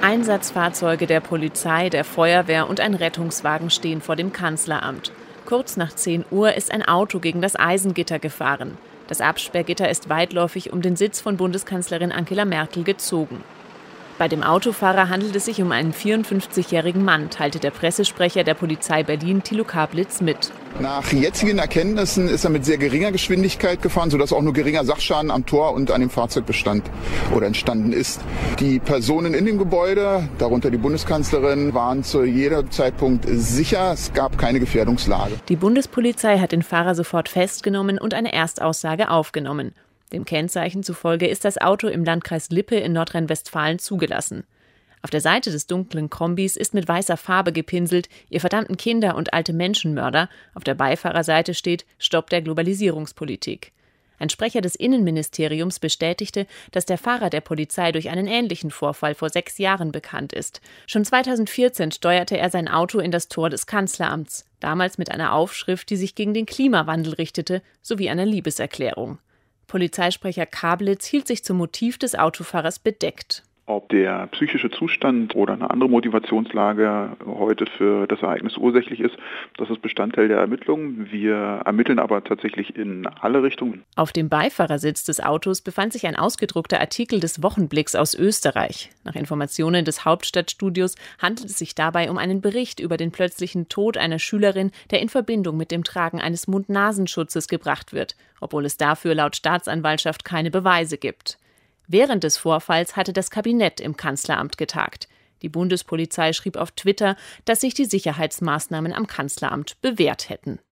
Einsatzfahrzeuge der Polizei, der Feuerwehr und ein Rettungswagen stehen vor dem Kanzleramt. Kurz nach 10 Uhr ist ein Auto gegen das Eisengitter gefahren. Das Absperrgitter ist weitläufig um den Sitz von Bundeskanzlerin Angela Merkel gezogen. Bei dem Autofahrer handelt es sich um einen 54-jährigen Mann, teilte der Pressesprecher der Polizei Berlin, Thilo Kablitz, mit. Nach jetzigen Erkenntnissen ist er mit sehr geringer Geschwindigkeit gefahren, sodass auch nur geringer Sachschaden am Tor und an dem Fahrzeug entstanden ist. Die Personen in dem Gebäude, darunter die Bundeskanzlerin, waren zu jedem Zeitpunkt sicher. Es gab keine Gefährdungslage. Die Bundespolizei hat den Fahrer sofort festgenommen und eine Erstaussage aufgenommen. Dem Kennzeichen zufolge ist das Auto im Landkreis Lippe in Nordrhein-Westfalen zugelassen. Auf der Seite des dunklen Kombis ist mit weißer Farbe gepinselt: Ihr verdammten Kinder und alte Menschenmörder. Auf der Beifahrerseite steht: Stopp der Globalisierungspolitik. Ein Sprecher des Innenministeriums bestätigte, dass der Fahrer der Polizei durch einen ähnlichen Vorfall vor 6 Jahren bekannt ist. Schon 2014 steuerte er sein Auto in das Tor des Kanzleramts, damals mit einer Aufschrift, die sich gegen den Klimawandel richtete, sowie einer Liebeserklärung. Polizeisprecher Kablitz hielt sich zum Motiv des Autofahrers bedeckt. Ob der psychische Zustand oder eine andere Motivationslage heute für das Ereignis ursächlich ist, das ist Bestandteil der Ermittlungen. Wir ermitteln aber tatsächlich in alle Richtungen. Auf dem Beifahrersitz des Autos befand sich ein ausgedruckter Artikel des Wochenblicks aus Österreich. Nach Informationen des Hauptstadtstudios handelt es sich dabei um einen Bericht über den plötzlichen Tod einer Schülerin, der in Verbindung mit dem Tragen eines Mund-Nasen-Schutzes gebracht wird, obwohl es dafür laut Staatsanwaltschaft keine Beweise gibt. Während des Vorfalls hatte das Kabinett im Kanzleramt getagt. Die Bundespolizei schrieb auf Twitter, dass sich die Sicherheitsmaßnahmen am Kanzleramt bewährt hätten.